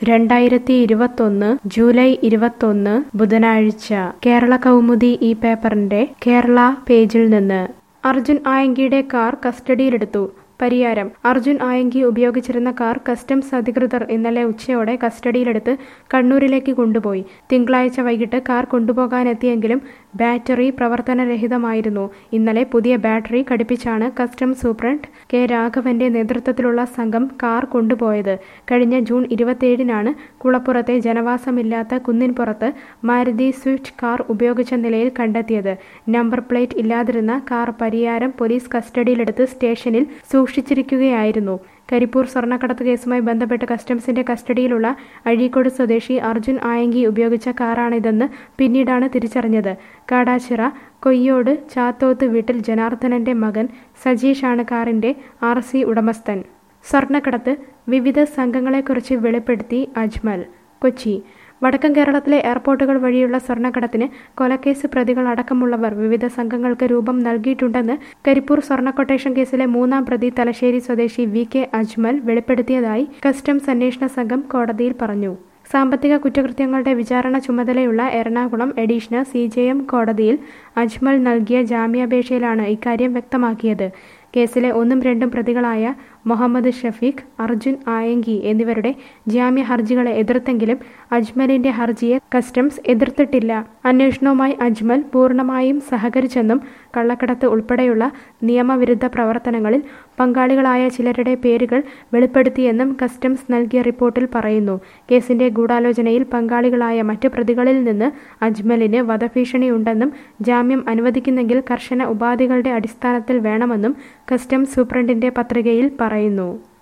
2021 July 21 ബുധനാഴ്ച കേരള കൗമുദി ഈ പേപ്പറിന്റെ കേരള പേജിൽ നിന്ന് അർജുൻ ആയങ്കിയുടെ കാർ കസ്റ്റഡിയിലെടുത്തു. പരിയാരം. അർജുൻ ആയങ്കി ഉപയോഗിച്ചിരുന്ന കാർ കസ്റ്റംസ് അധികൃതർ ഇന്നലെ ഉച്ചയോടെ കസ്റ്റഡിയിലെടുത്ത് കണ്ണൂരിലേക്ക് കൊണ്ടുപോയി. തിങ്കളാഴ്ച വൈകിട്ട് കാർ കൊണ്ടുപോകാനെത്തിയെങ്കിലും ബാറ്ററി പ്രവർത്തനരഹിതമായിരുന്നു. ഇന്നലെ പുതിയ ബാറ്ററി ഘടിപ്പിച്ചാണ് കസ്റ്റംസ് സൂപ്രണ്ട് കെ രാഘവന്റെ നേതൃത്വത്തിലുള്ള സംഘം കാർ കൊണ്ടുപോയത്. കഴിഞ്ഞ ജൂൺ 27-നാണ് കുളപ്പുറത്തെ ജനവാസമില്ലാത്ത കുന്നിൻപുറത്ത് മാരുതി സ്വിഫ്റ്റ് കാർ ഉപയോഗിച്ച നിലയിൽ കണ്ടെത്തിയത്. നമ്പർ പ്ലേറ്റ് ഇല്ലാതിരുന്ന കാർ പരിയാരം പോലീസ് കസ്റ്റഡിയിലെടുത്ത് സ്റ്റേഷനിൽ സൂക്ഷിച്ചിരിക്കുകയായിരുന്നു. കരിപ്പൂർ സ്വർണ്ണക്കടത്ത് കേസുമായി ബന്ധപ്പെട്ട് കസ്റ്റംസിന്റെ കസ്റ്റഡിയിലുള്ള അഴീക്കോട് സ്വദേശി അർജുൻ ആയങ്കി ഉപയോഗിച്ച കാറാണിതെന്ന് പിന്നീടാണ് തിരിച്ചറിഞ്ഞത്. കാടാച്ചിറ കൊയ്യോട് ചാത്തോത്ത് വീട്ടിൽ ജനാർദ്ദനന്റെ മകൻ സജീഷാണ് കാറിന്റെ RC ഉടമസ്ഥൻ. സ്വർണ്ണക്കടത്ത് വിവിധ സംഘങ്ങളെക്കുറിച്ച് വെളിപ്പെടുത്തി അജ്മൽ. കൊച്ചി. വടക്കൻ കേരളത്തിലെ എയർപോർട്ടുകൾ വഴിയുള്ള സ്വർണ്ണക്കടത്തിന് കൊലക്കേസ് പ്രതികൾ അടക്കമുള്ളവർ വിവിധ സംഘങ്ങൾക്ക് രൂപം നൽകിയിട്ടുണ്ടെന്ന് കരിപ്പൂർ സ്വർണ്ണ കൊട്ടേഷൻ കേസിലെ 3-ാം പ്രതി തലശ്ശേരി സ്വദേശി VK അജ്മൽ വെളിപ്പെടുത്തിയതായി കസ്റ്റംസ് അന്വേഷണ സംഘം കോടതിയിൽ പറഞ്ഞു. സാമ്പത്തിക കുറ്റകൃത്യങ്ങളുടെ വിചാരണ ചുമതലയുള്ള എറണാകുളം അഡീഷണൽ CJM കോടതിയിൽ അജ്മൽ നൽകിയ ജാമ്യാപേക്ഷയിലാണ് ഇക്കാര്യം വ്യക്തമാക്കിയത്. കേസിലെ 1ഉം 2ഉം പ്രതികളായ മുഹമ്മദ് ഷഫീഖ്, അർജുൻ ആയങ്കി എന്നിവരുടെ ജാമ്യ ഹർജികളെ എതിർത്തെങ്കിലും അജ്മലിന്റെ ഹർജിയെ കസ്റ്റംസ് എതിർത്തിട്ടില്ല. അന്വേഷണവുമായി അജ്മൽ പൂർണ്ണമായും സഹകരിച്ചെന്നും കള്ളക്കടത്ത് ഉൾപ്പെടെയുള്ള നിയമവിരുദ്ധ പ്രവർത്തനങ്ങളിൽ പങ്കാളികളായ ചിലരുടെ പേരുകൾ വെളിപ്പെടുത്തിയെന്നും കസ്റ്റംസ് നൽകിയ റിപ്പോർട്ടിൽ പറയുന്നു. കേസിന്റെ ഗൂഢാലോചനയിൽ പങ്കാളികളായ മറ്റ് പ്രതികളിൽ നിന്ന് അജ്മലിന് വധഭീഷണിയുണ്ടെന്നും ജാമ്യം അനുവദിക്കുന്നെങ്കിൽ കർശന ഉപാധികളുടെ അടിസ്ഥാനത്തിൽ വേണമെന്നും കസ്റ്റംസ് സൂപ്രണ്ടിന്റെ പത്രികയിൽ പറയുന്നു.